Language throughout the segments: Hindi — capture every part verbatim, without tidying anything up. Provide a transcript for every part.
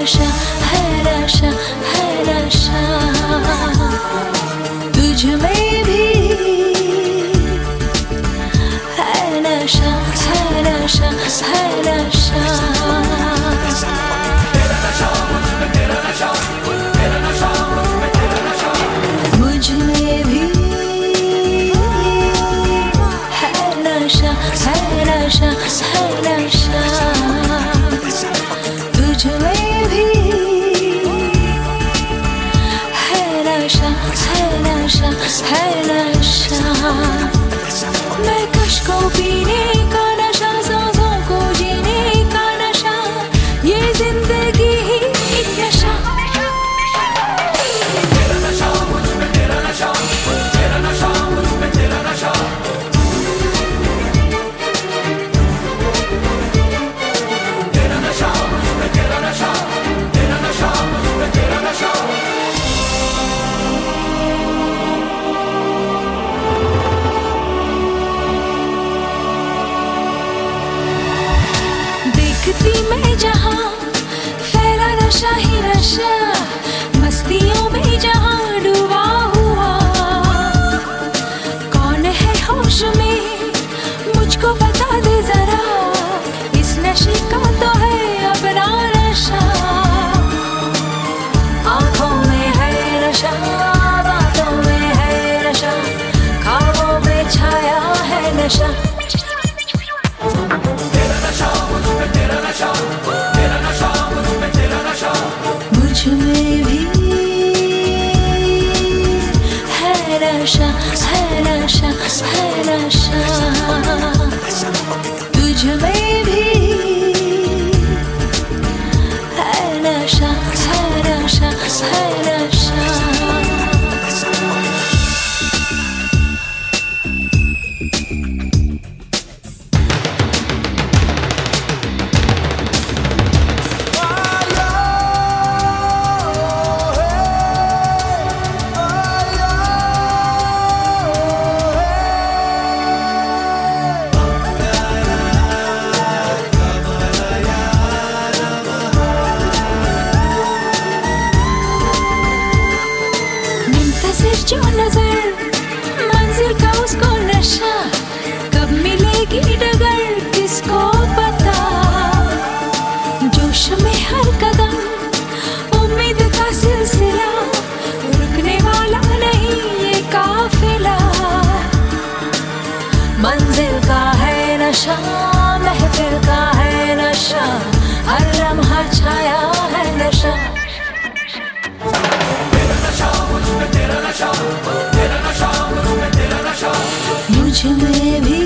नशा है नशा है नशा तुझ में भी है नशा है नशा है नशा तेरा नशा मुझ में तेरा नशा तेरा नशा मुझ में तेरा नशा मुझ में भी है नशा है नशा है नशा तुझ में भी है नशा है नशा है नशा मैं कश को पीने का नशा सांसों को जीने का नशा ये जिंदगी ही एक नशा तेरा नशा मुझ में तेरा नशा तेरा नशा मुझ में तेरा नशा तेरा नशा मुझ में तेरा नशा तेरा नशा मुझ में तेरा नशा देखती मैं जहाँ फैला नशा ही नशा मस्तियों में जहाँ डूबा हुआ कौन है होश में मुझको बता दे जरा इस नशे का तो है अपना नशा आँखों में है नशा बातों में है नशा ख्वाबों में छाया है नशा तेरा नशा मुझ में तेरा नशा तेरा नशा मुझ में तेरा नशा मुझ में भी है नशा है नशा है नशा तुझ में भी है नशा है नशा है नशा जो नजर मंजिल का उसको नशा कब मिलेगी डगर किसको पता जोश में हर कदम उम्मीद का सिलसिला रुकने वाला नहीं ये काफिला मंजिल का है नशा महफिल का है नशा हर लम्हा छाया है नशा तेरा नशा मुझ में तेरा नशा तेरा नशा मुझ में तेरा नशा मुझ में भी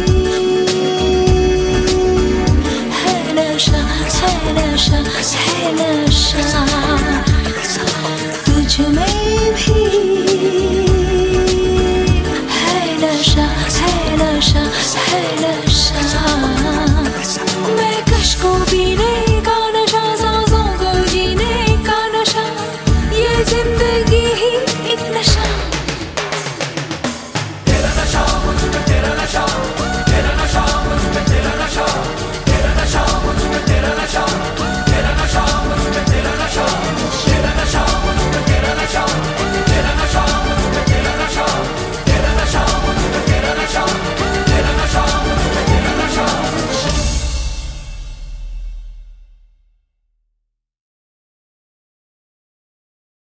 है नशा है नशा है नशा तुझ में